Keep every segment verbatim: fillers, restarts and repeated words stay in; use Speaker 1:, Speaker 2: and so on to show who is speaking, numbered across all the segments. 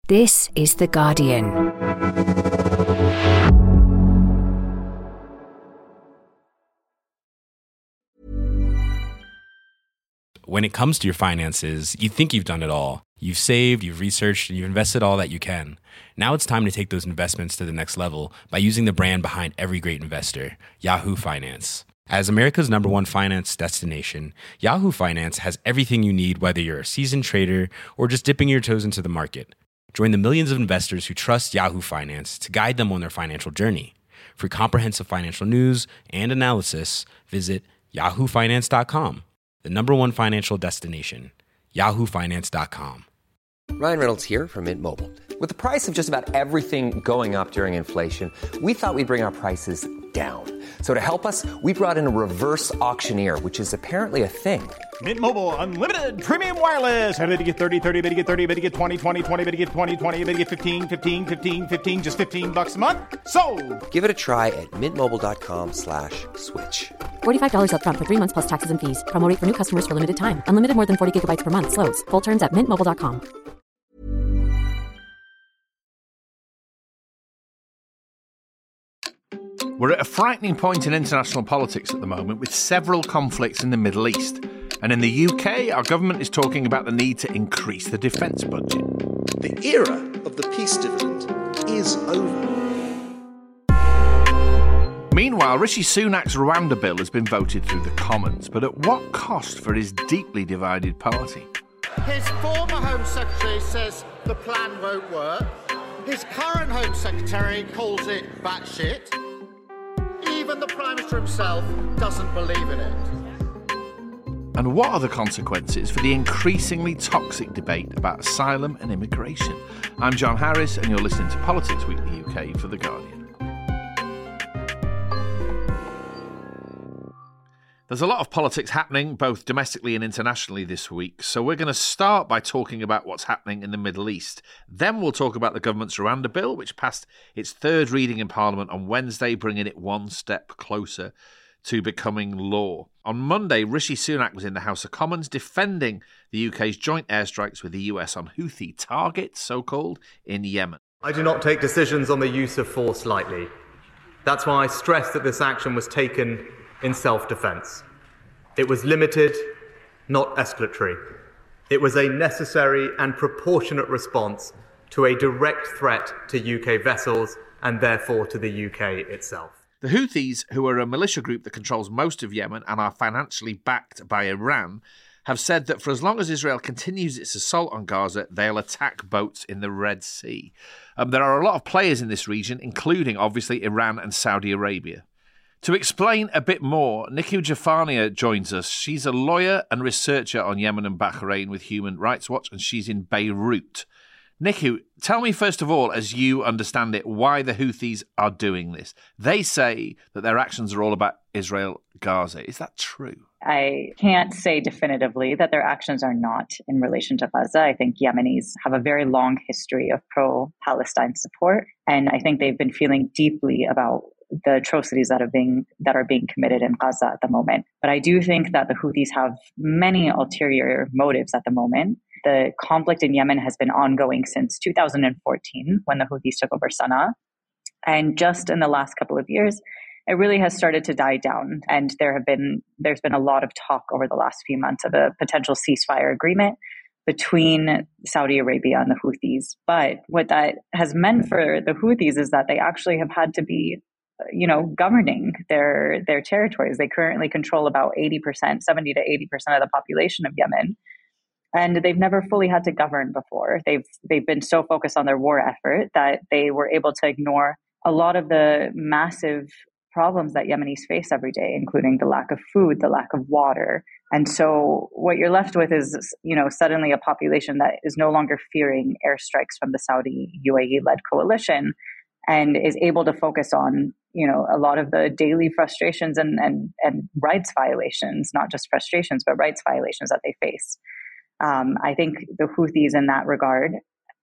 Speaker 1: This is The Guardian.
Speaker 2: When it comes to your finances, you think you've done it all. You've saved, you've researched, and you've invested all that you can. Now it's time to take those investments to the next level by using the brand behind every great investor, Yahoo Finance. As America's number one finance destination, Yahoo Finance has everything you need, whether you're a seasoned trader or just dipping your toes into the market. Join the millions of investors who trust Yahoo Finance to guide them on their financial journey. For comprehensive financial news and analysis, visit yahoo finance dot com, the number one financial destination, yahoo finance dot com.
Speaker 3: Ryan Reynolds here from Mint Mobile. With the price of just about everything going up during inflation, we thought we'd bring our prices down. So to help us, we brought in a reverse auctioneer, which is apparently a thing.
Speaker 4: Mint Mobile Unlimited Premium Wireless. How to get thirty, thirty, how to get thirty, how to get twenty, twenty, twenty, how to get twenty, twenty, how to get fifteen, fifteen, fifteen, fifteen, just fifteen bucks a month? Sold!
Speaker 3: Give it a try at mintmobile.com slash switch.
Speaker 5: forty-five dollars up front for three months plus taxes and fees. Promo rate for new customers for limited time. Unlimited more than forty gigabytes per month. Slows full terms at mint mobile dot com.
Speaker 6: We're at a frightening point in international politics at the moment, with several conflicts in the Middle East. And in the U K, our government is talking about the need to increase the defence budget.
Speaker 7: The era of the peace dividend is over.
Speaker 6: Meanwhile, Rishi Sunak's Rwanda bill has been voted through the Commons, but at what cost for his deeply divided party?
Speaker 8: His former Home Secretary says the plan won't work. His current Home Secretary calls it batshit. Even the Prime Minister himself doesn't believe in it.
Speaker 6: And what are the consequences for the increasingly toxic debate about asylum and immigration? I'm John Harris, and you're listening to Politics Weekly U K for The Guardian. There's a lot of politics happening, both domestically and internationally this week, so we're going to start by talking about what's happening in the Middle East. Then we'll talk about the government's Rwanda bill, which passed its third reading in Parliament on Wednesday, bringing it one step closer to becoming law. On Monday, Rishi Sunak was in the House of Commons defending the U K's joint airstrikes with the U S on Houthi targets, so-called, in Yemen.
Speaker 9: I do not take decisions on the use of force lightly. That's why I stress that this action was taken in self-defence. It was limited, not escalatory. It was a necessary and proportionate response to a direct threat to U K vessels and therefore to the U K itself.
Speaker 6: The Houthis, who are a militia group that controls most of Yemen and are financially backed by Iran, have said that for as long as Israel continues its assault on Gaza, they'll attack boats in the Red Sea. Um, there are a lot of players in this region, including, obviously, Iran and Saudi Arabia. To explain a bit more, Nikku Jafania joins us. She's a lawyer and researcher on Yemen and Bahrain with Human Rights Watch, and she's in Beirut. Nikku, tell me first of all, as you understand it, why the Houthis are doing this. They say that their actions are all about Israel-Gaza. Is that true?
Speaker 10: I can't say definitively that their actions are not in relation to Gaza. I think Yemenis have a very long history of pro-Palestine support, and I think they've been feeling deeply about the atrocities that are being that are being committed in Gaza at the moment. But I do think that the Houthis have many ulterior motives at the moment. The conflict in Yemen has been ongoing since two thousand fourteen, when the Houthis took over Sana'a. And just in the last couple of years, it really has started to die down. And there have been there's been a lot of talk over the last few months of a potential ceasefire agreement between Saudi Arabia and the Houthis. But what that has meant for the Houthis is that they actually have had to be you know, governing their their territories. They currently control about eighty percent, seventy to eighty percent of the population of Yemen. And they've never fully had to govern before. They've they've been so focused on their war effort that they were able to ignore a lot of the massive problems that Yemenis face every day, including the lack of food, the lack of water. And so what you're left with is, you know, suddenly a population that is no longer fearing airstrikes from the Saudi U A E-led coalition and is able to focus on, you know, a lot of the daily frustrations and, and, and rights violations, not just frustrations, but rights violations that they face. Um, I think the Houthis in that regard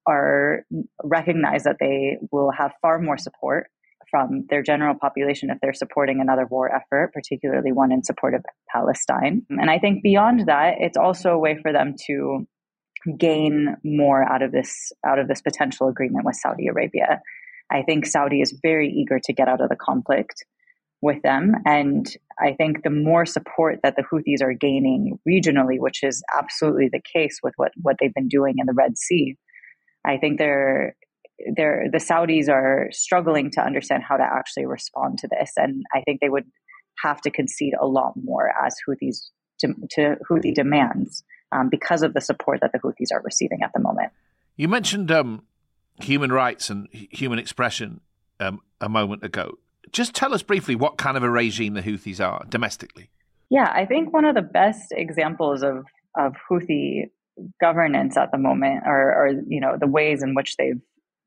Speaker 10: are recognize that they will have far more support from their general population if they're supporting another war effort, particularly one in support of Palestine. And I think beyond that, it's also a way for them to gain more out of this out of this potential agreement with Saudi Arabia. I think Saudi is very eager to get out of the conflict with them. And I think the more support that the Houthis are gaining regionally, which is absolutely the case with what, what they've been doing in the Red Sea, I think they're, they're, the Saudis are struggling to understand how to actually respond to this. And I think they would have to concede a lot more as Houthis to, to Houthi demands um, because of the support that the Houthis are receiving at the moment.
Speaker 6: You mentioned um, human rights and human expression um, a moment ago. Just tell us briefly what kind of a regime the Houthis are domestically.
Speaker 10: Yeah, I think one of the best examples of, of Houthi governance at the moment, or, or you know, the ways in which they've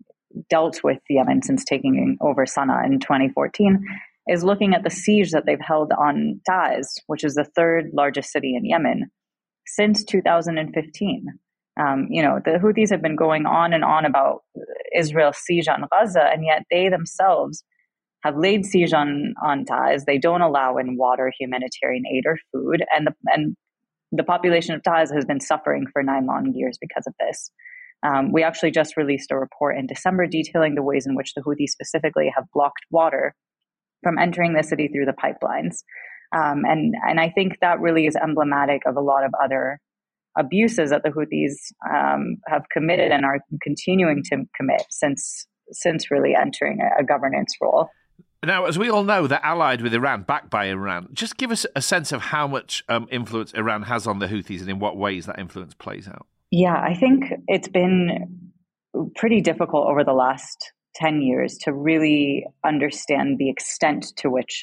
Speaker 10: dealt with Yemen since taking over Sana'a in twenty fourteen, is looking at the siege that they've held on Taiz, which is the third largest city in Yemen, since two thousand fifteen. Um, you know, the Houthis have been going on and on about Israel's siege on Gaza, and yet they themselves have laid siege on, on Taiz. They don't allow in water, humanitarian aid, or food. And the, and the population of Taiz has been suffering for nine long years because of this. Um, we actually just released a report in December detailing the ways in which the Houthis specifically have blocked water from entering the city through the pipelines. Um, and, and I think that really is emblematic of a lot of other abuses that the Houthis um, have committed and are continuing to commit since, since really entering a, a governance role.
Speaker 6: Now, as we all know, they're allied with Iran, backed by Iran. Just give us a sense of how much um, influence Iran has on the Houthis and in what ways that influence plays out.
Speaker 10: Yeah, I think it's been pretty difficult over the last ten years to really understand the extent to which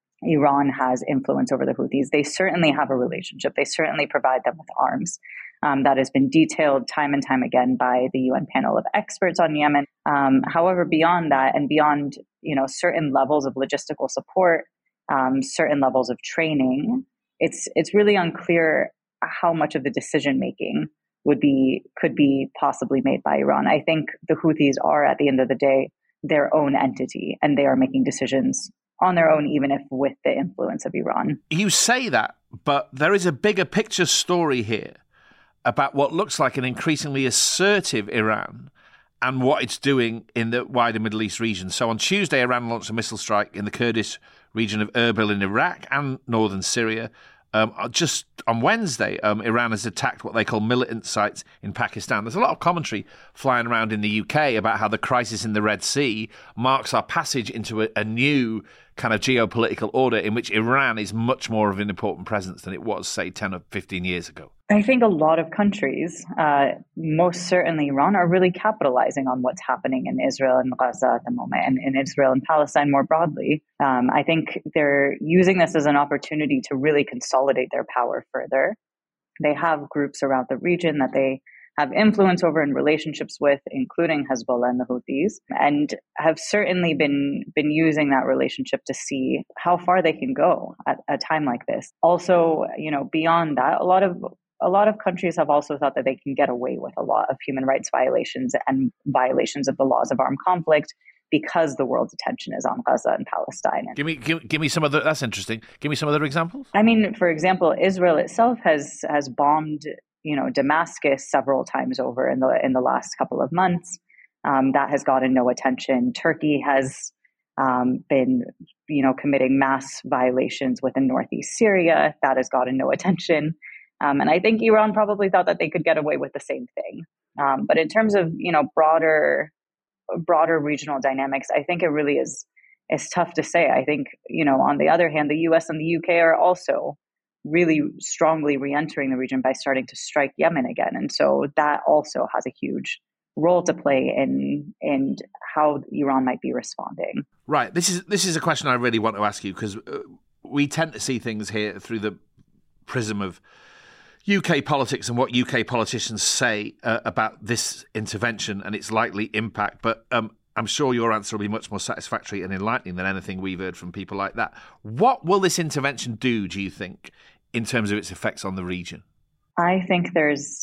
Speaker 10: Iran has influence over the Houthis. They certainly have a relationship. They certainly provide them with arms. Um, that has been detailed time and time again by the U N panel of experts on Yemen. Um, however, beyond that and beyond, you know, certain levels of logistical support, um, certain levels of training, it's it's really unclear how much of the decision making would be could be possibly made by Iran. I think the Houthis are, at the end of the day, their own entity, and they are making decisions on their own, even if with the influence of Iran.
Speaker 6: You say that, but there is a bigger picture story here about what looks like an increasingly assertive Iran and what it's doing in the wider Middle East region. So on Tuesday, Iran launched a missile strike in the Kurdish region of Erbil in Iraq and northern Syria. Um, just on Wednesday, um, Iran has attacked what they call militant sites in Pakistan. There's a lot of commentary flying around in the U K about how the crisis in the Red Sea marks our passage into a, a new kind of geopolitical order in which Iran is much more of an important presence than it was, say, ten or fifteen years ago.
Speaker 10: I think a lot of countries, uh, most certainly Iran, are really capitalizing on what's happening in Israel and Gaza at the moment, and in Israel and Palestine more broadly. Um, I think they're using this as an opportunity to really consolidate their power further. They have groups around the region that they have influence over and relationships with, including Hezbollah and the Houthis, and have certainly been been using that relationship to see how far they can go at a time like this. Also, you know, beyond that, a lot of a lot of countries have also thought that they can get away with a lot of human rights violations and violations of the laws of armed conflict because the world's attention is on Gaza and Palestine.
Speaker 6: Give me, give, give me some other. That's interesting. Give me some other examples.
Speaker 10: I mean, for example, Israel itself has has bombed, you know, Damascus several times over in the in the last couple of months. Um, that has gotten no attention. Turkey has um, been, you know, committing mass violations within northeast Syria. That has gotten no attention. Um, and I think Iran probably thought that they could get away with the same thing. Um, but in terms of, you know, broader broader regional dynamics, I think it really is is tough to say. I think, you know, on the other hand, the U S and the U K are also really strongly re-entering the region by starting to strike Yemen again. And so that also has a huge role to play in in how Iran might be responding.
Speaker 6: Right. This is this is a question I really want to ask you, because uh, we tend to see things here through the prism of U K politics and what U K politicians say uh, about this intervention and its likely impact. But um, I'm sure your answer will be much more satisfactory and enlightening than anything we've heard from people like that. What will this intervention do, do you think, in terms of its effects on the region? I
Speaker 10: think there's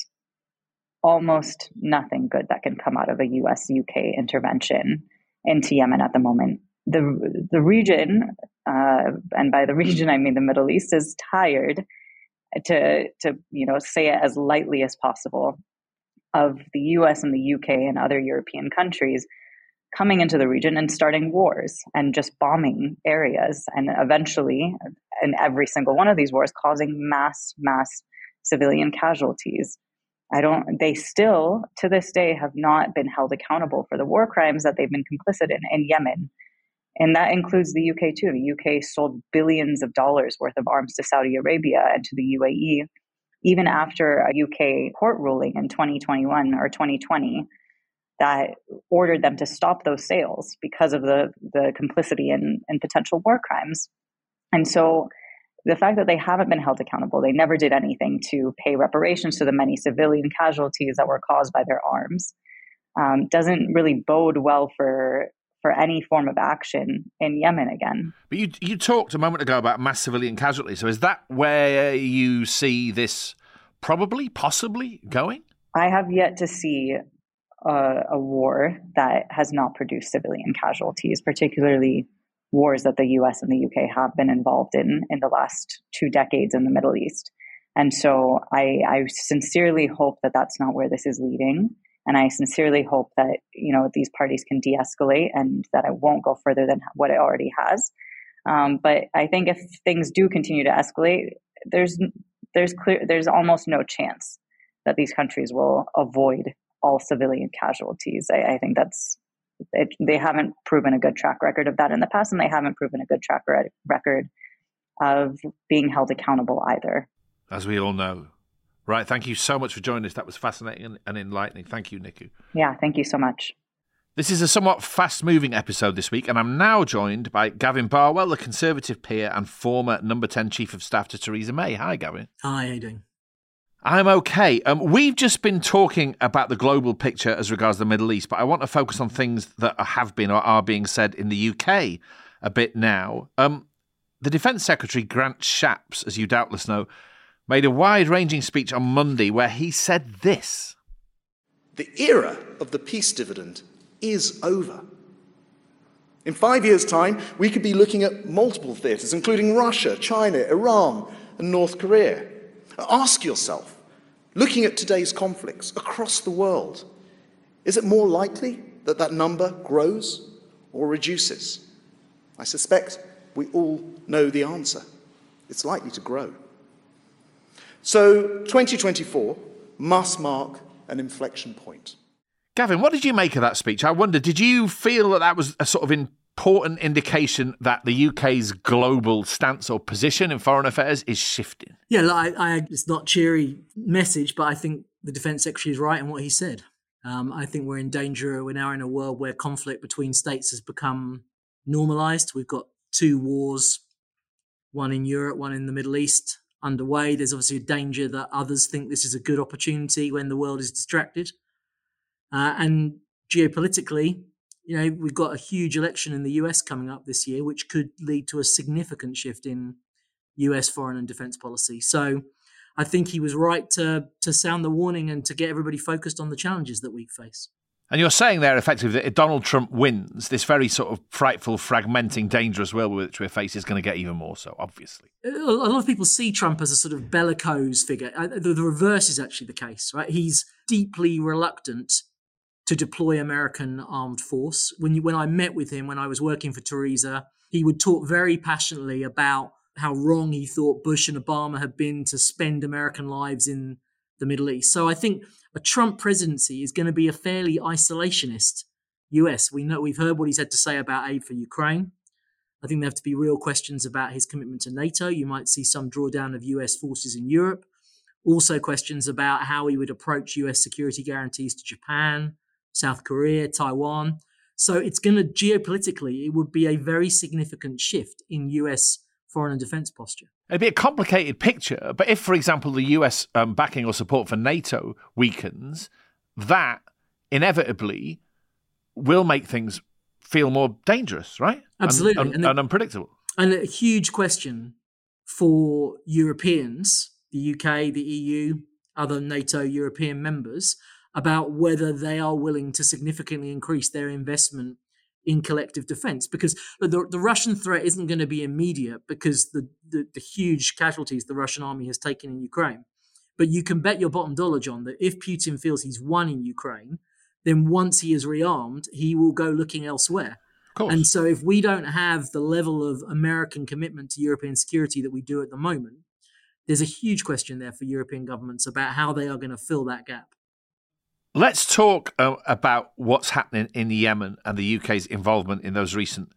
Speaker 10: almost nothing good that can come out of a U S U K intervention into Yemen at the moment. The the region, uh, and by the region I mean the Middle East, is tired, to to you know say it as lightly as possible, of the U S and the U K and other European countries coming into the region and starting wars and just bombing areas, and eventually, in every single one of these wars, causing mass, mass civilian casualties. I don't, they still, to this day, have not been held accountable for the war crimes that they've been complicit in in Yemen. And that includes the U K too. The U K sold billions of dollars worth of arms to Saudi Arabia and to the U A E, even after a U K court ruling in twenty twenty-one or twenty twenty that ordered them to stop those sales because of the, the complicity in, in potential war crimes. And so the fact that they haven't been held accountable, they never did anything to pay reparations to the many civilian casualties that were caused by their arms, um, doesn't really bode well for for any form of action in Yemen again.
Speaker 6: But you you talked a moment ago about mass civilian casualties. So is that where you see this probably, possibly going?
Speaker 10: I have yet to see a, a war that has not produced civilian casualties, particularly wars that the U S and the U K have been involved in in the last two decades in the Middle East. And so I, I sincerely hope that that's not where this is leading. And I sincerely hope that, you know, these parties can de-escalate and that it won't go further than what it already has. Um, but I think if things do continue to escalate, there's there's clear there's almost no chance that these countries will avoid all civilian casualties. I, I think that's it, they haven't proven a good track record of that in the past, and they haven't proven a good track record of being held accountable either.
Speaker 6: As we all know. Right, thank you so much for joining us. That was fascinating and enlightening. Thank you, Niku.
Speaker 10: Yeah, thank you so much.
Speaker 6: This is a somewhat fast-moving episode this week, and I'm now joined by Gavin Barwell, the Conservative peer and former Number ten Chief of Staff to Theresa May. Hi, Gavin.
Speaker 1: Hi, how you doing?
Speaker 6: I'm okay. Um, we've just been talking about the global picture as regards the Middle East, but I want to focus on things that have been or are being said in the U K a bit now. Um, the Defence Secretary, Grant Shapps, as you doubtless know, made a wide-ranging speech on Monday where he said this.
Speaker 7: The era of the peace dividend is over. In five years' time, we could be looking at multiple theatres, including Russia, China, Iran, and North Korea. Ask yourself, looking at today's conflicts across the world, is it more likely that that number grows or reduces? I suspect we all know the answer. It's likely to grow. So twenty twenty-four must mark an inflection point.
Speaker 6: Gavin, what did you make of that speech? I wonder, did you feel that that was a sort of important indication that the U K's global stance or position in foreign affairs is shifting?
Speaker 1: Yeah, like, I, I, it's not a cheery message, but I think the Defence Secretary is right in what he said. Um, I think we're in danger. We're now in a world where conflict between states has become normalised. We've got two wars, one in Europe, one in the Middle East, underway. There's obviously a danger that others think this is a good opportunity when the world is distracted. Uh, and geopolitically, you know, we've got a huge election in the U S coming up this year, which could lead to a significant shift in U S foreign and defence policy. So I think he was right to to sound the warning and to get everybody focused on the challenges that we face.
Speaker 6: And you're saying there effectively that if Donald Trump wins, this very sort of frightful, fragmenting, dangerous world which we face is going to get even more so, obviously.
Speaker 1: A lot of people see Trump as a sort of bellicose figure. The, the reverse is actually the case, right? He's deeply reluctant to deploy American armed force. When you, when I met with him, when I was working for Theresa, he would talk very passionately about how wrong he thought Bush and Obama had been to spend American lives in the Middle East. So I think a Trump presidency is going to be a fairly isolationist U S. We know, we've heard what he's had to say about aid for Ukraine. I think there have to be real questions about his commitment to NATO. You might see some drawdown of U S forces in Europe. Also questions about how he would approach U S security guarantees to Japan, South Korea, Taiwan. So it's going to, geopolitically, it would be a very significant shift in U S foreign and defence posture.
Speaker 6: It'd be a complicated picture, but if, for example, the U S um, backing or support for NATO weakens, that inevitably will make things feel more dangerous, right?
Speaker 1: Absolutely.
Speaker 6: And, and,
Speaker 1: and,
Speaker 6: and unpredictable.
Speaker 1: And a huge question for Europeans, the U K, the E U, other NATO European members, about whether they are willing to significantly increase their investment in collective defense. Because the, the Russian threat isn't going to be immediate because the, the, the huge casualties the Russian army has taken in Ukraine. But you can bet your bottom dollar, John, that if Putin feels he's won in Ukraine, then once he is rearmed, he will go looking elsewhere.
Speaker 6: Of course.
Speaker 1: And so if we don't have the level of American commitment to European security that we do at the moment, there's a huge question there for European governments about how they are going to fill that gap.
Speaker 6: Let's talk uh, about what's happening in Yemen and the U K's involvement in those recent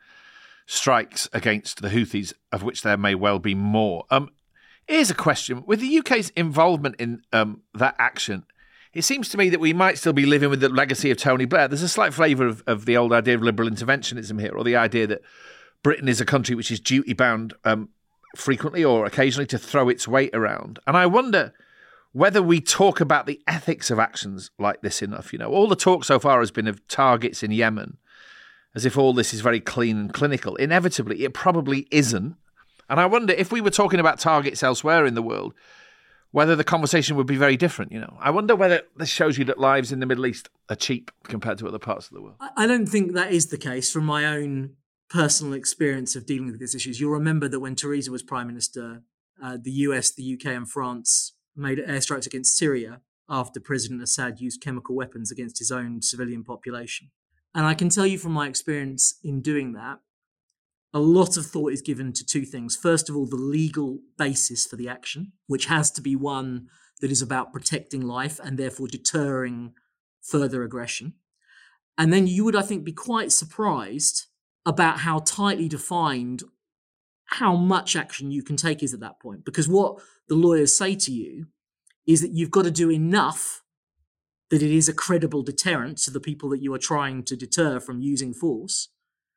Speaker 6: strikes against the Houthis, of which there may well be more. Um, here's a question. With the U K's involvement in um, that action, it seems to me that we might still be living with the legacy of Tony Blair. There's a slight flavour of, of the old idea of liberal interventionism here, or the idea that Britain is a country which is duty-bound um, frequently or occasionally to throw its weight around. And I wonder whether we talk about the ethics of actions like this enough. You know, all the talk so far has been of targets in Yemen, as if all this is very clean and clinical. Inevitably, it probably isn't. And I wonder if we were talking about targets elsewhere in the world, whether the conversation would be very different. You know, I wonder whether this shows you that lives in the Middle East are cheap compared to other parts of the world.
Speaker 1: I don't think that is the case from my own personal experience of dealing with these issues. You'll remember that when Theresa was Prime Minister, uh, the U S, the U K and France made airstrikes against Syria after President Assad used chemical weapons against his own civilian population. And I can tell you from my experience in doing that, a lot of thought is given to two things. First of all, the legal basis for the action, which has to be one that is about protecting life and therefore deterring further aggression. And then you would, I think, be quite surprised about how tightly defined how much action you can take is at that point. Because what the lawyers say to you is that you've got to do enough that it is a credible deterrent to the people that you are trying to deter from using force,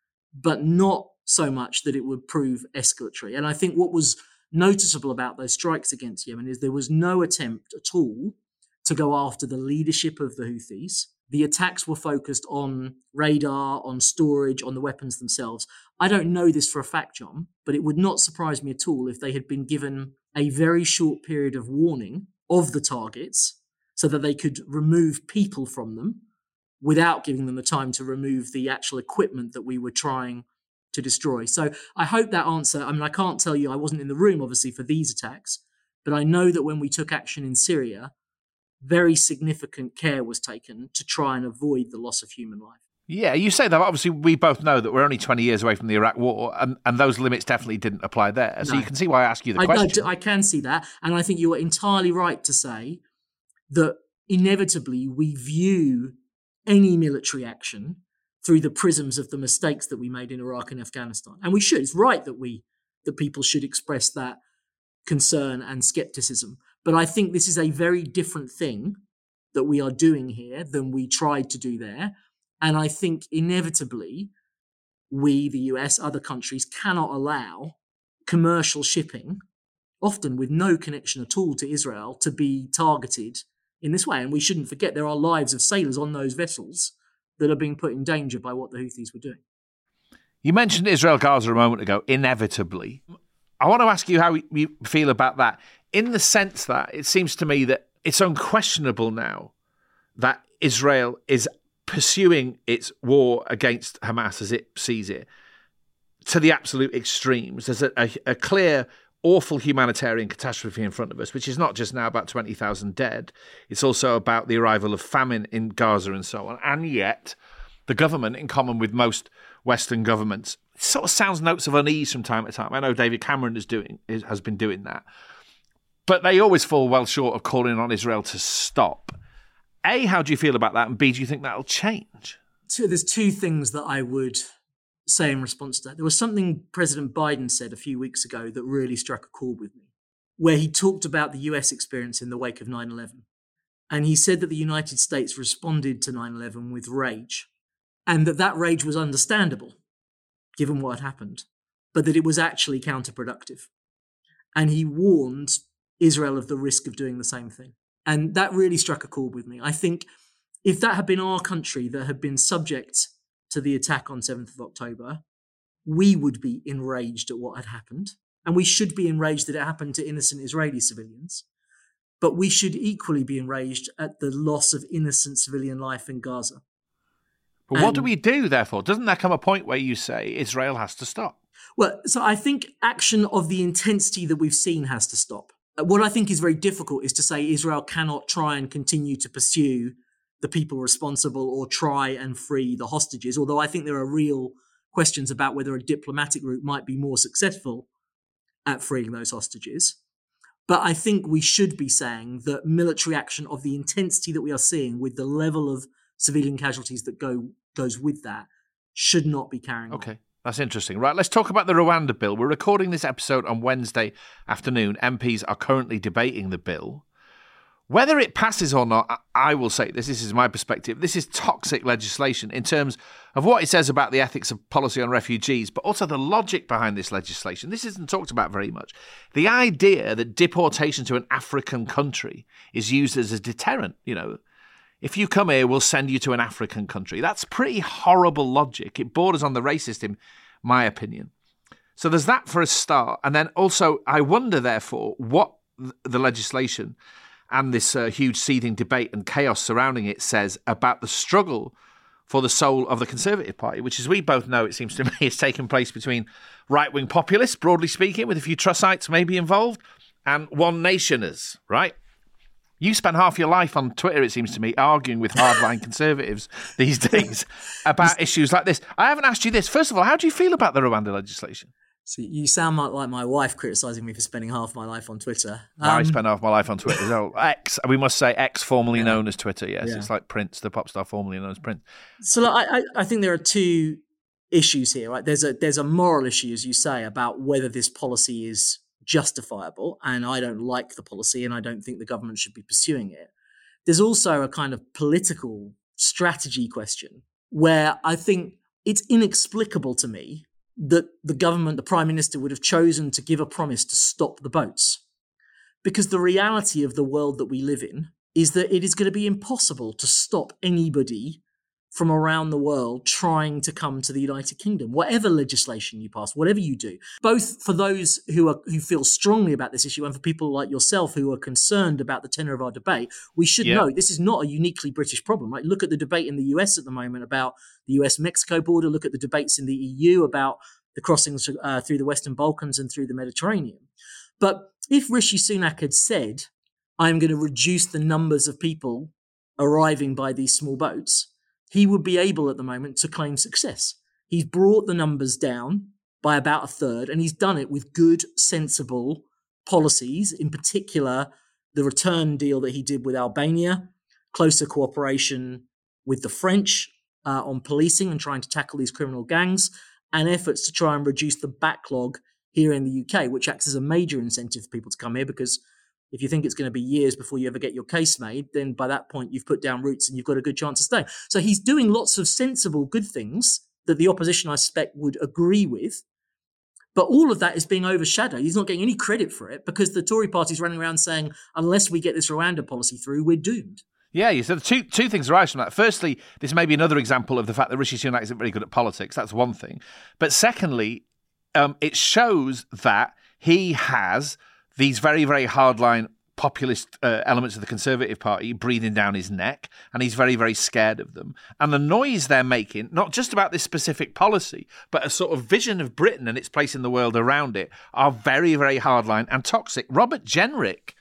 Speaker 1: but not so much that it would prove escalatory. And I think what was noticeable about those strikes against Yemen is there was no attempt at all to go after the leadership of the Houthis. The attacks were focused on radar, on storage, on the weapons themselves. I don't know this for a fact, John, but it would not surprise me at all if they had been given a very short period of warning of the targets so that they could remove people from them without giving them the time to remove the actual equipment that we were trying to destroy. So I hope that answer, I mean, I can't tell you, I wasn't in the room, obviously, for these attacks, but I know that when we took action in Syria, very significant care was taken to try and avoid the loss of human life.
Speaker 6: Yeah, you say that. Obviously, we both know that we're only twenty years away from the Iraq War, and, and those limits definitely didn't apply there. So no. You can see why I ask you the
Speaker 1: I,
Speaker 6: question.
Speaker 1: I, I can see that. And I think you are entirely right to say that inevitably we view any military action through the prisms of the mistakes that we made in Iraq and Afghanistan. And we should. It's right that we that people should express that concern and skepticism. But I think this is a very different thing that we are doing here than we tried to do there. And I think inevitably we, the U S, other countries, cannot allow commercial shipping, often with no connection at all to Israel, to be targeted in this way. And we shouldn't forget there are lives of sailors on those vessels that are being put in danger by what the Houthis were doing.
Speaker 6: You mentioned Israel-Gaza a moment ago, inevitably. I want to ask you how you feel about that, in the sense that it seems to me that it's unquestionable now that Israel is pursuing its war against Hamas, as it sees it, to the absolute extremes. There's a, a, a clear, awful humanitarian catastrophe in front of us, which is not just now about twenty thousand dead. It's also about the arrival of famine in Gaza and so on. And yet, the government, in common with most Western governments, sort of sounds notes of unease from time to time. I know David Cameron is doing is, has been doing that. But they always fall well short of calling on Israel to stop. A, how do you feel about that? And B, do you think that'll change?
Speaker 1: So there's two things that I would say in response to that. There was something President Biden said a few weeks ago that really struck a chord with me, where he talked about the U S experience in the wake of nine eleven. And he said that the United States responded to nine eleven with rage, and that that rage was understandable, given what had happened, but that it was actually counterproductive. And he warned Israel of the risk of doing the same thing. And that really struck a chord with me. I think if that had been our country that had been subject to the attack on seventh of October, we would be enraged at what had happened. And we should be enraged that it happened to innocent Israeli civilians. But we should equally be enraged at the loss of innocent civilian life in Gaza.
Speaker 6: But and what do we do, therefore? Doesn't there come a point where you say Israel has to stop?
Speaker 1: Well, so I think action of the intensity that we've seen has to stop. What I think is very difficult is to say Israel cannot try and continue to pursue the people responsible or try and free the hostages, although I think there are real questions about whether a diplomatic route might be more successful at freeing those hostages. But I think we should be saying that military action of the intensity that we are seeing with the level of civilian casualties that go goes with that should not be carrying
Speaker 6: okay.
Speaker 1: on.
Speaker 6: That's interesting. Right, let's talk about the Rwanda bill. We're recording this episode on Wednesday afternoon. M Ps are currently debating the bill. Whether it passes or not, I will say this, this is my perspective, this is toxic legislation in terms of what it says about the ethics of policy on refugees, but also the logic behind this legislation. This isn't talked about very much. The idea that deportation to an African country is used as a deterrent, you know, if you come here, we'll send you to an African country. That's pretty horrible logic. It borders on the racist, in my opinion. So there's that for a start. And then also, I wonder, therefore, what the legislation and this uh, huge seething debate and chaos surrounding it says about the struggle for the soul of the Conservative Party, which, as we both know, it seems to me, is taking place between right-wing populists, broadly speaking, with a few Trussites maybe involved, and One Nationers, right? You spend half your life on Twitter, it seems to me, arguing with hardline conservatives these days about issues like this. I haven't asked you this. First of all, how do you feel about the Rwanda legislation?
Speaker 1: So you sound like my wife criticising me for spending half my life on Twitter. Um,
Speaker 6: I spend half my life on Twitter as well. X, we must say X, formerly yeah. known as Twitter, yes. Yeah. It's like Prince, the pop star formerly known as Prince.
Speaker 1: So look, I, I think there are two issues here, right? There's a there's a moral issue, as you say, about whether this policy is justifiable, and I don't like the policy and I don't think the government should be pursuing it. There's also a kind of political strategy question where I think it's inexplicable to me that the government, the Prime Minister, would have chosen to give a promise to stop the boats. Because the reality of the world that we live in is that it is going to be impossible to stop anybody from around the world trying to come to the United Kingdom, whatever legislation you pass, whatever you do. Both for those who are who feel strongly about this issue and for people like yourself who are concerned about the tenor of our debate, we should yeah. know this is not a uniquely British problem, right? Look at the debate in the U S at the moment about the U S Mexico border. Look at the debates in the E U about the crossings uh, through the Western Balkans and through the Mediterranean. But if Rishi Sunak had said, I'm going to reduce the numbers of people arriving by these small boats, he would be able at the moment to claim success. He's brought the numbers down by about a third, and he's done it with good, sensible policies, in particular the return deal that he did with Albania, closer cooperation with the French uh, on policing and trying to tackle these criminal gangs, and efforts to try and reduce the backlog here in the U K, which acts as a major incentive for people to come here, because if you think it's going to be years before you ever get your case made, then by that point you've put down roots and you've got a good chance of staying. So he's doing lots of sensible, good things that the opposition, I suspect, would agree with. But all of that is being overshadowed. He's not getting any credit for it because the Tory party is running around saying, unless we get this Rwanda policy through, we're doomed.
Speaker 6: Yeah, you said two two things arise from that. Firstly, this may be another example of the fact that Rishi Sunak isn't very good at politics. That's one thing. But secondly, um, it shows that he has these very, very hardline populist uh, elements of the Conservative Party breathing down his neck, and he's very, very scared of them. And the noise they're making, not just about this specific policy, but a sort of vision of Britain and its place in the world around it, are very, very hardline and toxic. Robert Jenrick,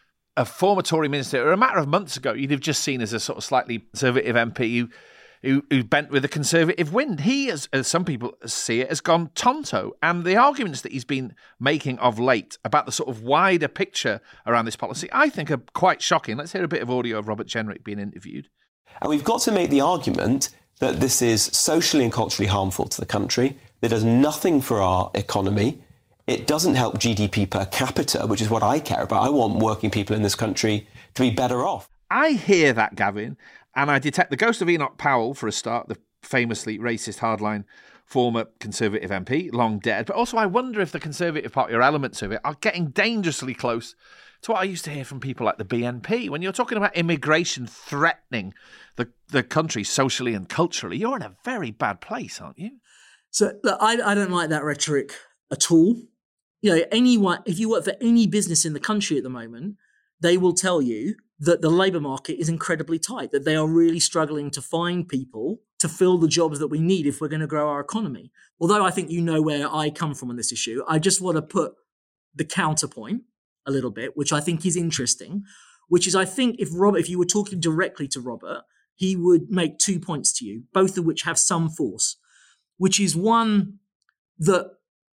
Speaker 6: a former Tory minister, a matter of months ago, you'd have just seen as a sort of slightly Conservative M P who Who, who bent with the Conservative wind. He, as, as some people see it, has gone tonto. And the arguments that he's been making of late about the sort of wider picture around this policy, I think are quite shocking. Let's hear a bit of audio of Robert Jenrick being interviewed.
Speaker 11: And we've got to make the argument that this is socially and culturally harmful to the country, that does nothing for our economy. It doesn't help G D P per capita, which is what I care about. I want working people in this country to be better off.
Speaker 6: I hear that, Gavin. And I detect the ghost of Enoch Powell, for a start, the famously racist hardline former Conservative M P, long dead. But also I wonder if the Conservative Party, or elements of it, are getting dangerously close to what I used to hear from people like the B N P. When you're talking about immigration threatening the, the country socially and culturally, you're in a very bad place, aren't you?
Speaker 1: So look, I, I don't like that rhetoric at all. You know, anyone, if you work for any business in the country at the moment, they will tell you that the labour market is incredibly tight, that they are really struggling to find people to fill the jobs that we need if we're going to grow our economy. Although I think you know where I come from on this issue, I just want to put the counterpoint a little bit, which I think is interesting, which is I think if Robert, if you were talking directly to Robert, he would make two points to you, both of which have some force, which is one, that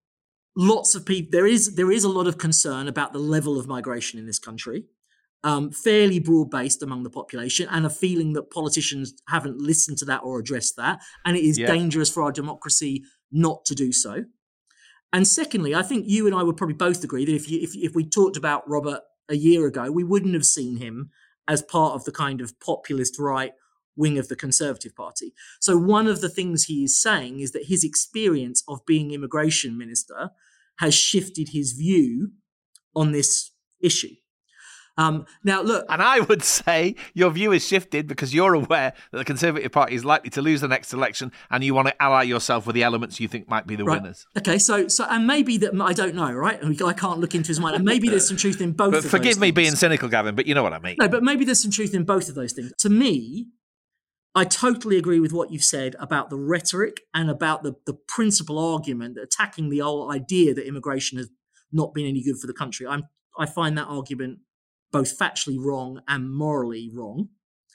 Speaker 1: lots of people, there is there is a lot of concern about the level of migration in this country, um, fairly broad-based among the population, and a feeling that politicians haven't listened to that or addressed that, and it is
Speaker 6: yeah.
Speaker 1: dangerous for our democracy not to do so. And secondly, I think you and I would probably both agree that if you, if, if we talked about Robert a year ago, we wouldn't have seen him as part of the kind of populist right wing of the Conservative Party. So one of the things he is saying is that his experience of being immigration minister has shifted his view on this issue. Um, now, look...
Speaker 6: And I would say your view has shifted because you're aware that the Conservative Party is likely to lose the next election and you want to ally yourself with the elements you think might be the
Speaker 1: right.
Speaker 6: winners.
Speaker 1: Okay, so, so and maybe that, I don't know, right? I can't look into his mind. And maybe there's some truth in both
Speaker 6: but
Speaker 1: of those
Speaker 6: forgive me
Speaker 1: things.
Speaker 6: being cynical, Gavin, but you know what I mean.
Speaker 1: No, but maybe there's some truth in both of those things. To me, I totally agree with what you've said about the rhetoric and about the, the principal argument that attacking the whole idea that immigration has not been any good for the country. I'm, I find that argument both factually wrong and morally wrong.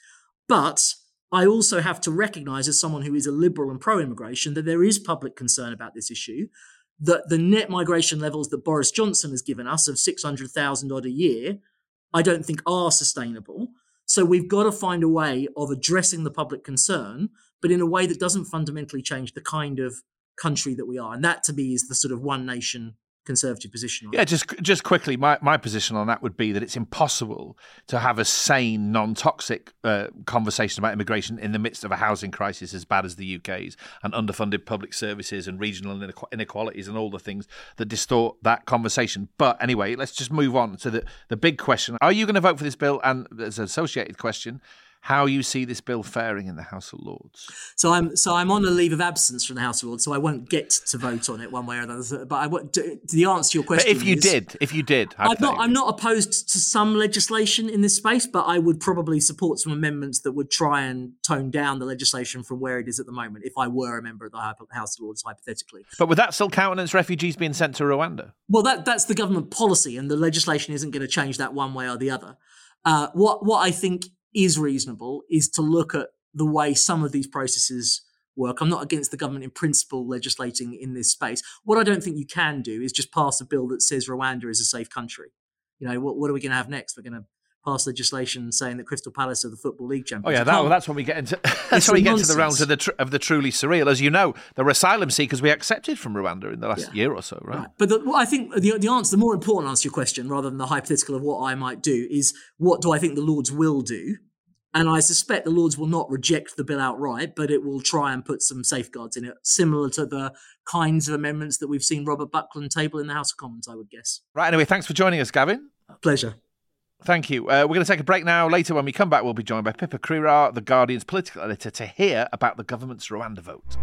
Speaker 1: But I also have to recognise, as someone who is a liberal and pro-immigration, that there is public concern about this issue, that the net migration levels that Boris Johnson has given us of six hundred thousand odd a year, I don't think are sustainable. So we've got to find a way of addressing the public concern, but in a way that doesn't fundamentally change the kind of country that we are. And that, to me, is the sort of one nation Conservative position on
Speaker 6: yeah,
Speaker 1: it.
Speaker 6: just just quickly, my, my position on that would be that it's impossible to have a sane, non-toxic uh, conversation about immigration in the midst of a housing crisis as bad as the U K's and underfunded public services and regional inequalities and all the things that distort that conversation. But anyway, let's just move on to the, the big question. Are you going to vote for this bill? And as an associated question, how you see this bill faring in the House of Lords?
Speaker 1: So I'm so I'm on a leave of absence from the House of Lords, so I won't get to vote on it one way or another. But I want to, the answer to your question.
Speaker 6: But if you
Speaker 1: is,
Speaker 6: did, if you did,
Speaker 1: I'm not. I'm not opposed to some legislation in this space, but I would probably support some amendments that would try and tone down the legislation from where it is at the moment. If I were a member of the House of Lords, hypothetically.
Speaker 6: But would that still countenance refugees being sent to Rwanda?
Speaker 1: Well, that that's the government policy, and the legislation isn't going to change that one way or the other. Uh, what what I think is reasonable is to look at the way some of these processes work. I'm not against the government in principle legislating in this space. What I don't think you can do is just pass a bill that says Rwanda is a safe country. You know, what, what are we going to have next? We're going to pass legislation saying that Crystal Palace are the Football League champions.
Speaker 6: Oh yeah, that, well, that's when we get into that's when we get
Speaker 1: nonsense.
Speaker 6: to the realms of the tr- of the truly surreal. As you know, there were asylum seekers we accepted from Rwanda in the last yeah. year or so, right? right.
Speaker 1: But the, well, I think the the answer, the more important answer to your question, rather than the hypothetical of what I might do, is what do I think the Lords will do? And I suspect the Lords will not reject the bill outright, but it will try and put some safeguards in it, similar to the kinds of amendments that we've seen Robert Buckland table in the House of Commons, I would guess.
Speaker 6: Right, anyway, thanks for joining us, Gavin.
Speaker 1: Pleasure.
Speaker 6: Thank you. Uh, we're going to take a break now. Later, when we come back, we'll be joined by Pippa Crerar, The Guardian's political editor, to hear about the government's Rwanda vote.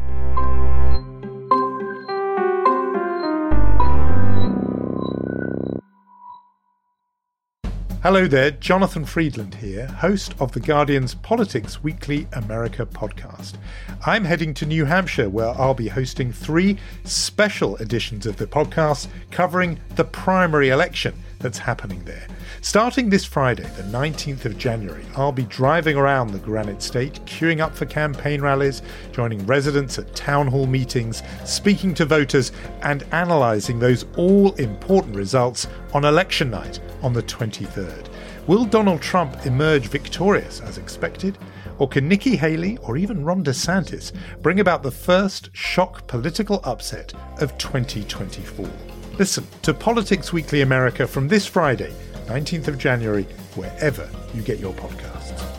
Speaker 12: Hello there, Jonathan Friedland here, host of The Guardian's Politics Weekly America podcast. I'm heading to New Hampshire, where I'll be hosting three special editions of the podcast covering the primary election that's happening there. Starting this Friday, the nineteenth of January, I'll be driving around the Granite State, queuing up for campaign rallies, joining residents at town hall meetings, speaking to voters, and analysing those all-important results on election night on the twenty-third. Will Donald Trump emerge victorious as expected? Or can Nikki Haley or even Ron DeSantis bring about the first shock political upset of twenty twenty-four? Listen to Politics Weekly America from this Friday, nineteenth of January, wherever you get your podcasts.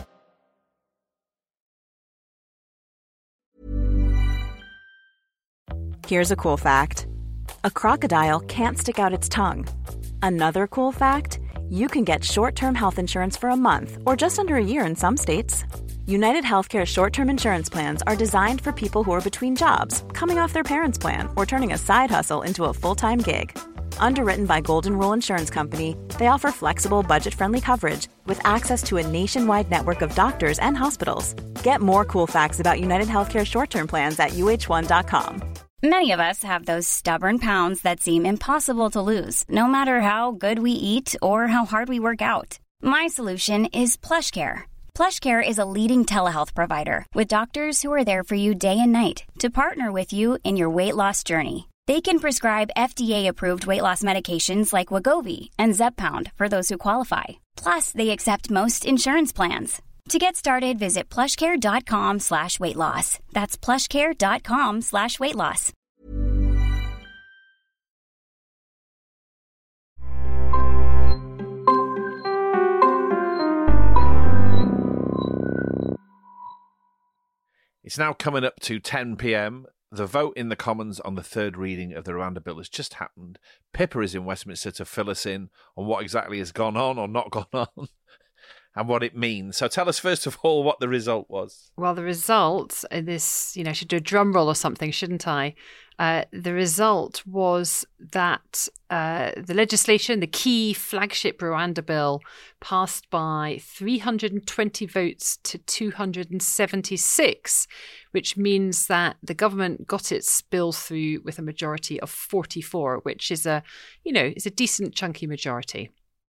Speaker 13: Here's a cool fact. A crocodile can't stick out its tongue. Another cool fact, you can get short-term health insurance for a month or just under a year in some states. United Healthcare short-term insurance plans are designed for people who are between jobs, coming off their parents' plan, or turning a side hustle into a full-time gig. Underwritten by Golden Rule Insurance Company, they offer flexible, budget-friendly coverage with access to a nationwide network of doctors and hospitals. Get more cool facts about United Healthcare short-term plans at U H one dot com.
Speaker 14: Many of us have those stubborn pounds that seem impossible to lose, no matter how good we eat or how hard we work out. My solution is PlushCare. PlushCare is a leading telehealth provider with doctors who are there for you day and night to partner with you in your weight loss journey. They can prescribe F D A-approved weight loss medications like Wegovy and Zepbound for those who qualify. Plus, they accept most insurance plans. To get started, visit plushcare.com slash weight loss. That's plushcare.com slash weight loss.
Speaker 6: It's now coming up to ten p.m. The vote in the Commons on the third reading of the Rwanda bill has just happened. Pippa is in Westminster to fill us in on what exactly has gone on or not gone on and what it means. So tell us, first of all, what the result was.
Speaker 15: Well, the result, this, you know, I should do a drum roll or something, shouldn't I? Uh, the result was that uh, the legislation, the key flagship Rwanda bill, passed by three hundred twenty votes to two hundred seventy-six, which means that the government got its bill through with a majority of forty-four, which is a, you know, is a decent chunky majority.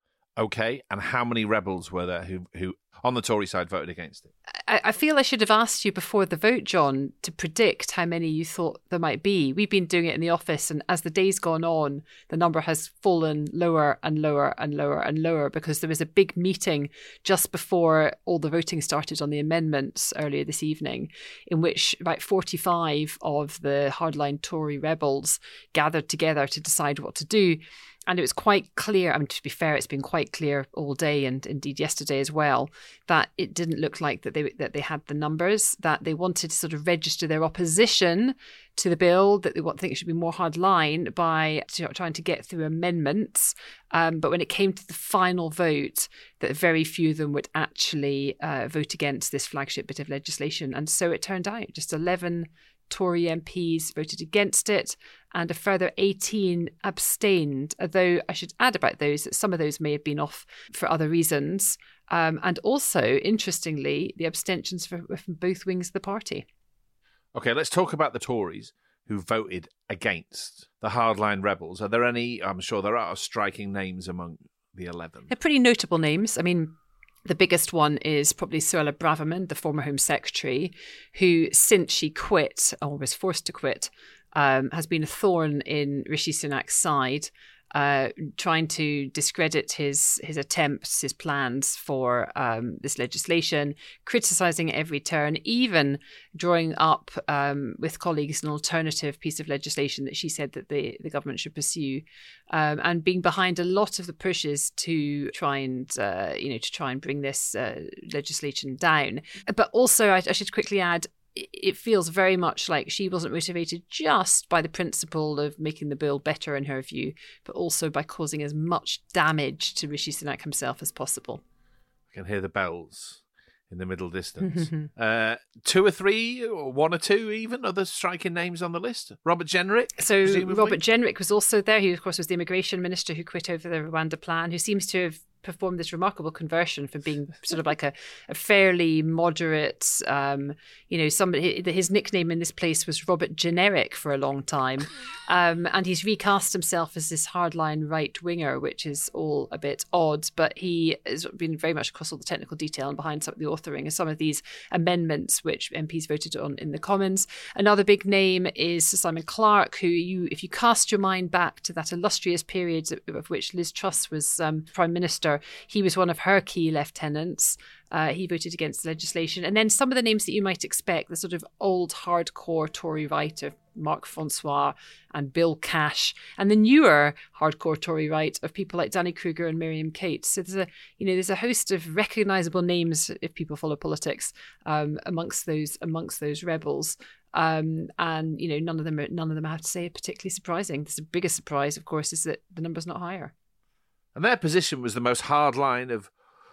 Speaker 6: Okay, and how many rebels were there who, who on the Tory side voted against it?
Speaker 15: I, I feel I should have asked you before the vote, John, to predict how many you thought there might be. We've been doing it in the office, and as the day's gone on, the number has fallen lower and lower and lower and lower because there was a big meeting just before all the voting started on the amendments earlier this evening, in which about forty-five of the hardline Tory rebels gathered together to decide what to do. And it was quite clear, I mean, to be fair, it's been quite clear all day and indeed yesterday as well, that it didn't look like that they that they had the numbers, that they wanted to sort of register their opposition to the bill, that they think it should be more hard line by trying to get through amendments. Um, but when it came to the final vote, that very few of them would actually uh, vote against this flagship bit of legislation. And so it turned out just eleven Tory M Ps voted against it and a further eighteen abstained, although I should add about those that some of those may have been off for other reasons. Um, and also, interestingly, the abstentions were from both wings of the party.
Speaker 6: Okay, let's talk about the Tories who voted against the hardline rebels. Are there any, I'm sure there are, striking names among the eleven?
Speaker 15: They're pretty notable names. I mean, the biggest one is probably Suella Braverman, the former Home Secretary, who, since she quit, or was forced to quit, um, has been a thorn in Rishi Sunak's side, uh, trying to discredit his his attempts, his plans for um, this legislation, criticising at every turn, even drawing up um, with colleagues an alternative piece of legislation that she said that the, the government should pursue, um, and being behind a lot of the pushes to try and uh, you know to try and bring this uh, legislation down. But also, I, I should quickly add, it feels very much like she wasn't motivated just by the principle of making the bill better in her view, but also by causing as much damage to Rishi Sunak himself as possible.
Speaker 6: I can hear the bells in the middle distance. uh, two or three, or one or two even, other striking names on the list. Robert Jenrick,
Speaker 15: So
Speaker 6: presumably?
Speaker 15: Robert Jenrick was also there. He, of course, was the immigration minister who quit over the Rwanda plan, who seems to have performed this remarkable conversion from being sort of like a, a fairly moderate, um, you know, somebody, his nickname in this place was Robert Generic for a long time. Um, and he's recast himself as this hardline right winger, which is all a bit odd, but he has been very much across all the technical detail and behind some of the authoring of some of these amendments, which M Ps voted on in the Commons. Another big name is Simon Clarke, who you, if you cast your mind back to that illustrious period of which Liz Truss was um, Prime Minister, he was one of her key lieutenants. Uh, he voted against the legislation. And then some of the names that you might expect, the sort of old hardcore Tory right of Mark Francois and Bill Cash, and the newer hardcore Tory right of people like Danny Kruger and Miriam Cates. So there's a, you know, there's a host of recognisable names if people follow politics um, amongst those amongst those rebels. Um, and you know, none of them are, none of them I have to say are particularly surprising. The biggest surprise, of course, is that the number's not higher.
Speaker 6: And their position was the most hardline of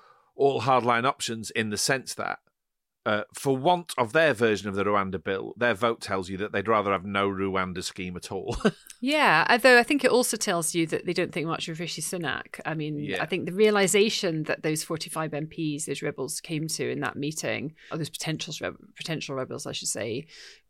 Speaker 6: all hardline options, in the sense that, uh, for want of their version of the Rwanda bill, their vote tells you that they'd rather have no Rwanda scheme at all.
Speaker 15: Yeah, although I think it also tells you that they don't think much of Rishi Sunak. I mean,
Speaker 6: Yeah.
Speaker 15: I think the realisation that those forty-five M Ps, those rebels, came to in that meeting, or those potential, potential rebels, I should say,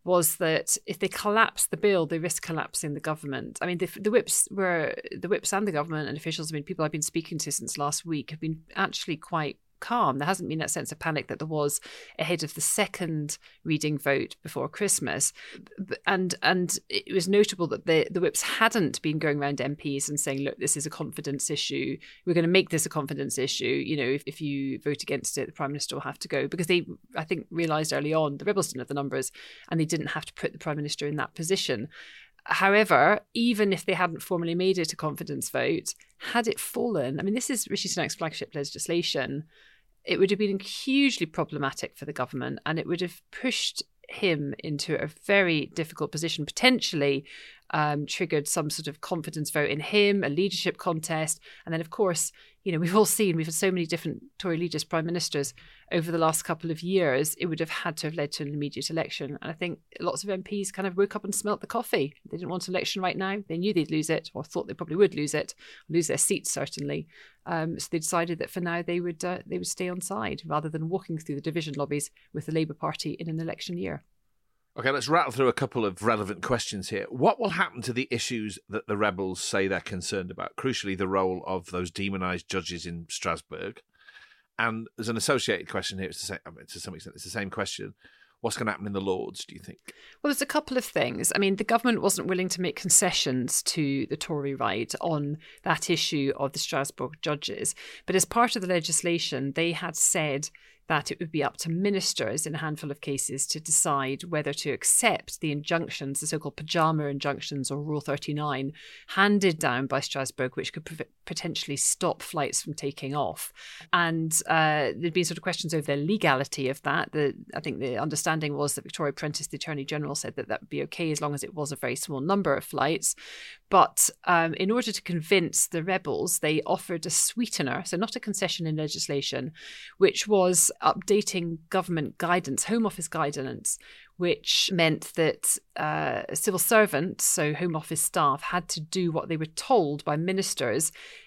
Speaker 15: was that if they collapse the bill, they risk collapsing the government. I mean, the, the whips were the whips and the government and officials. I mean, people I've been speaking to since last week have been actually quite calm. There hasn't been that sense of panic that there was ahead of the second reading vote before Christmas. And and it was notable that the, the whips hadn't been going around M Ps and saying, look, this is a confidence issue. We're going to make this a confidence issue. You know, if, if you vote against it, the Prime Minister will have to go. Because they, I think, realised early on, the rebels didn't have the numbers and they didn't have to put the Prime Minister in that position. However, even if they hadn't formally made it a confidence vote, had it fallen, I mean, this is Rishi Sunak's flagship legislation, it would have been hugely problematic for the government and it would have pushed him into a very difficult position, potentially um, triggered some sort of confidence vote in him, a leadership contest. And then, of course, you know, we've all seen, we've had so many different Tory leaders, prime ministers over the last couple of years, it would have had to have led to an immediate election. And I think lots of M Ps kind of woke up and smelt the coffee. They didn't want an election right now. They knew they'd lose it, or thought they probably would lose it, lose their seats certainly. Um, so they decided that for now they would uh, they would stay on side rather than walking through the division lobbies with the Labour Party in an election year.
Speaker 6: Okay, let's rattle through a couple of relevant questions here. What will happen to the issues that the rebels say they're concerned about? Crucially, the role of those demonised judges in Strasbourg. And there's an associated question here. It's the same, I mean, to some extent, it's the same question. What's going to happen in the Lords, do you think? Well,
Speaker 15: there's a couple of things. I mean, the government wasn't willing to make concessions to the Tory right on that issue of the Strasbourg judges. But as part of the legislation, they had said that it would be up to ministers in a handful of cases to decide whether to accept the injunctions, the so-called pyjama injunctions or Rule thirty-nine, handed down by Strasbourg, which could pre- potentially stop flights from taking off. And uh, there'd been sort of questions over the legality of that. The, I think the understanding was that Victoria Prentice, the Attorney General, said that that would be okay as long as it was a very small number of flights. But um, in order to convince the rebels, they offered a sweetener, so not a concession in legislation, which was updating government guidance, Home Office guidance, which meant that uh, civil servants, so Home Office staff, had to do what they were told by ministers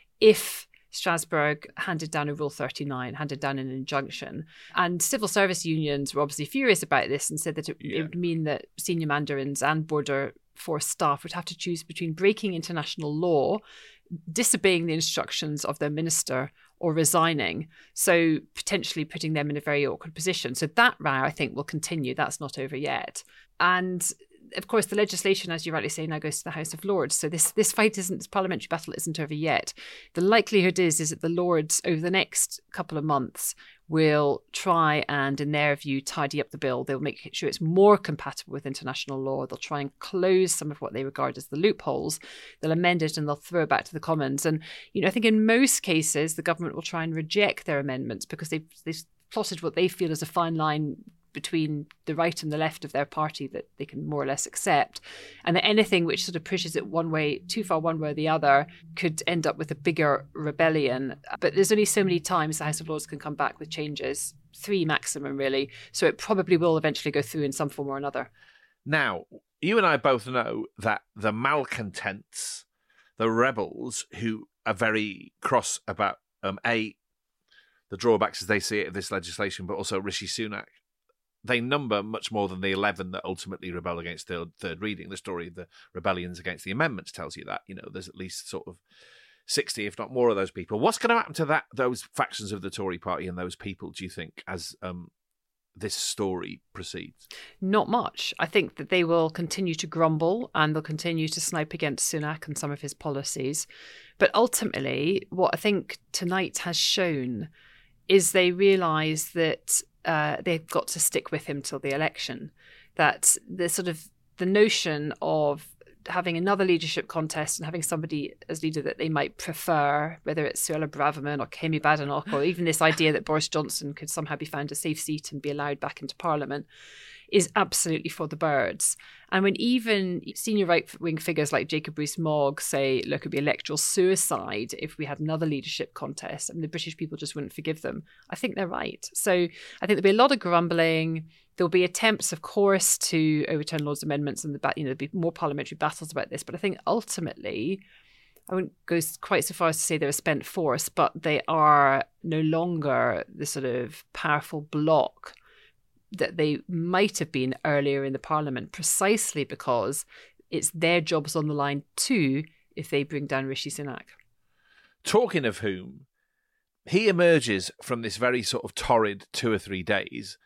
Speaker 15: if Strasbourg handed down a Rule thirty-nine, handed down an injunction. And civil service unions were obviously furious about this and said that it, yeah. it would mean that senior mandarins and border force staff would have to choose between breaking international law, disobeying the instructions of their minister, or resigning, so potentially putting them in a very awkward position. So that row, I think, will continue. That's not over yet. And of course, the legislation, as you rightly say, now goes to the House of Lords. So this this fight isn't, this parliamentary battle isn't over yet. The likelihood is, is that the Lords, over the next couple of months, will try and, in their view, tidy up the bill. They'll make sure it's more compatible with international law. They'll try and close some of what they regard as the loopholes. They'll amend it and they'll throw it back to the Commons. And, you know, I think in most cases, the government will try and reject their amendments because they've, they've plotted what they feel is a fine line between the right and the left of their party that they can more or less accept. And that anything which sort of pushes it one way, too far one way or the other, could end up with a bigger rebellion. But there's only so many times the House of Lords can come back with changes, three maximum really. So it probably will eventually go through in some form or another.
Speaker 6: Now, you and I both know that the malcontents, the rebels who are very cross about, um, A, the drawbacks as they see it of this legislation, but also Rishi Sunak, they number much more than the eleven that ultimately rebel against the third reading. The story of the rebellions against the amendments tells you that. You know, there's at least sort of sixty, if not more, of those people. What's going to happen to that? Those factions of the Tory party and those people, do you think, as um, this story proceeds?
Speaker 15: Not much. I think that they will continue to grumble and they'll continue to snipe against Sunak and some of his policies. But ultimately, what I think tonight has shown is they realise that Uh, they've got to stick with him till the election. That the sort of the notion of having another leadership contest and having somebody as leader that they might prefer, whether it's Suella Braverman or Kemi Badenoch, or even this idea that Boris Johnson could somehow be found a safe seat and be allowed back into Parliament, is absolutely for the birds. And when even senior right-wing figures like Jacob Rees-Mogg say, look, it would be electoral suicide if we had another leadership contest, I mean, the British people just wouldn't forgive them, I think they're right. So I think there'll be a lot of grumbling. There'll be attempts, of course, to overturn Lord's amendments, and the, you know, there'll be more parliamentary battles about this. But I think ultimately, I wouldn't go quite so far as to say they're a spent force, but they are no longer the sort of powerful bloc that they might have been earlier in the parliament, precisely because it's their jobs on the line too if they bring down Rishi Sunak.
Speaker 6: Talking of whom, he emerges from this very sort of torrid two or three days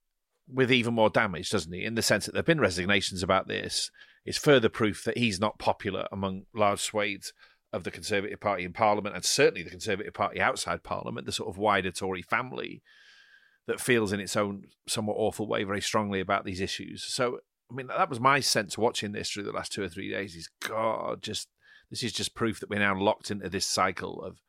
Speaker 6: with even more damage, doesn't he? In the sense that there have been resignations about this. It's further proof that he's not popular among large swathes of the Conservative Party in Parliament, and certainly the Conservative Party outside Parliament, the sort of wider Tory family that feels in its own somewhat awful way very strongly about these issues. So, I mean, that was my sense watching this through the last two or three days is, God, just this is just proof that we're now locked into this cycle of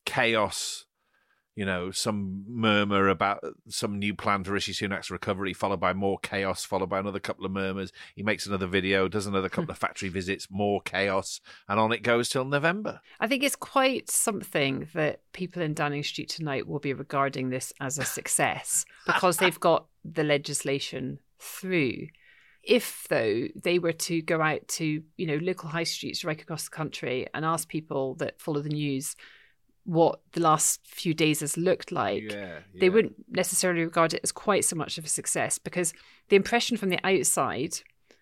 Speaker 6: chaos, you know, some murmur about some new plan for Rishi Sunak's recovery, followed by more chaos, followed by another couple of murmurs. He makes another video, does another couple of factory visits, more chaos, and on it goes till November.
Speaker 15: I think it's quite something that people in Downing Street tonight will be regarding this as a success because they've got the legislation through. If, though, they were to go out to, you know, local high streets right across the country and ask people that follow the news what the last few days has looked like,
Speaker 6: yeah, yeah.
Speaker 15: they wouldn't necessarily regard it as quite so much of a success, because the impression from the outside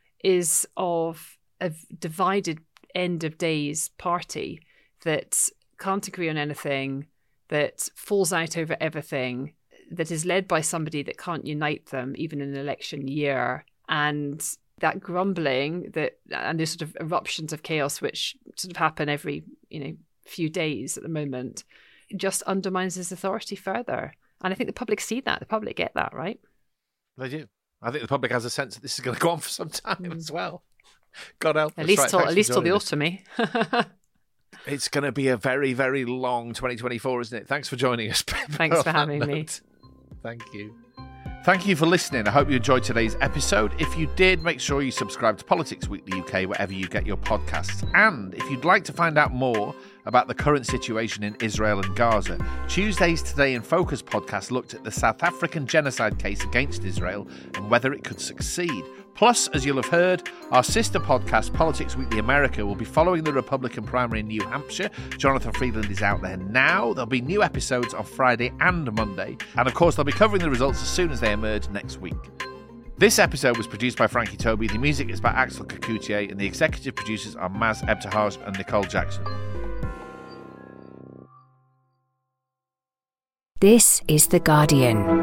Speaker 15: is of a divided end of days party that can't agree on anything, that falls out over everything, that is led by somebody that can't unite them even in an election year. And that grumbling that and there's sort of eruptions of chaos which sort of happen every, you know, few days at the moment, just undermines his authority further. And I think the public see that. The public get that, right?
Speaker 6: They do. I think the public has a sense that this is going to go on for some time mm. as well. God help us.
Speaker 15: At least
Speaker 6: right,
Speaker 15: till, at least till the autumn, eh?
Speaker 6: It's going to be a very, very long twenty twenty-four, isn't it? Thanks for joining us.
Speaker 15: Thanks for having me.
Speaker 6: Thank you. Thank you for listening. I hope you enjoyed today's episode. If you did, make sure you subscribe to Politics Weekly U K wherever you get your podcasts. And if you'd like to find out more about the current situation in Israel and Gaza, Tuesday's Today in Focus podcast looked at the South African genocide case against Israel and whether it could succeed. Plus, as you'll have heard, our sister podcast, Politics Weekly America, will be following the Republican primary in New Hampshire. Jonathan Freedland is out there now. There'll be new episodes on Friday and Monday. And of course, they'll be covering the results as soon as they emerge next week. This episode was produced by Frankie Toby. The music is by Axel Kacoutié, and the executive producers are Maz Ebtehaj and Nicole Jackson.
Speaker 16: This is The Guardian.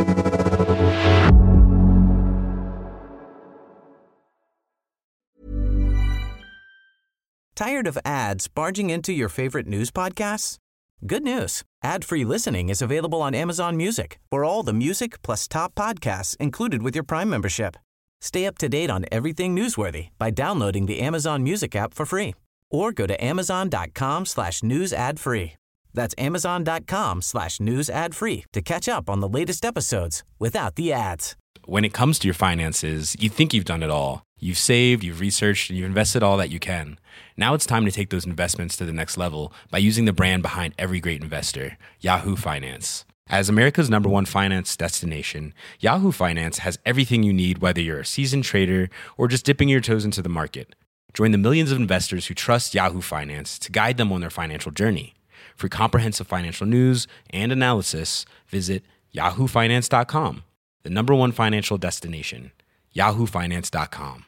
Speaker 17: Tired of ads barging into your favorite news podcasts? Good news. Ad-free listening is available on Amazon Music for all the music plus top podcasts included with your Prime membership. Stay up to date on everything newsworthy by downloading the Amazon Music app for free or go to amazon.com slash news ad free. That's amazon.com slash news ad free to catch up on the latest episodes without the ads.
Speaker 2: When it comes to your finances, you think you've done it all. You've saved, you've researched, and you've invested all that you can. Now it's time to take those investments to the next level by using the brand behind every great investor, Yahoo Finance. As America's number one finance destination, Yahoo Finance has everything you need, whether you're a seasoned trader or just dipping your toes into the market. Join the millions of investors who trust Yahoo Finance to guide them on their financial journey. For comprehensive financial news and analysis, visit yahoo finance dot com, the number one financial destination, yahoo finance dot com.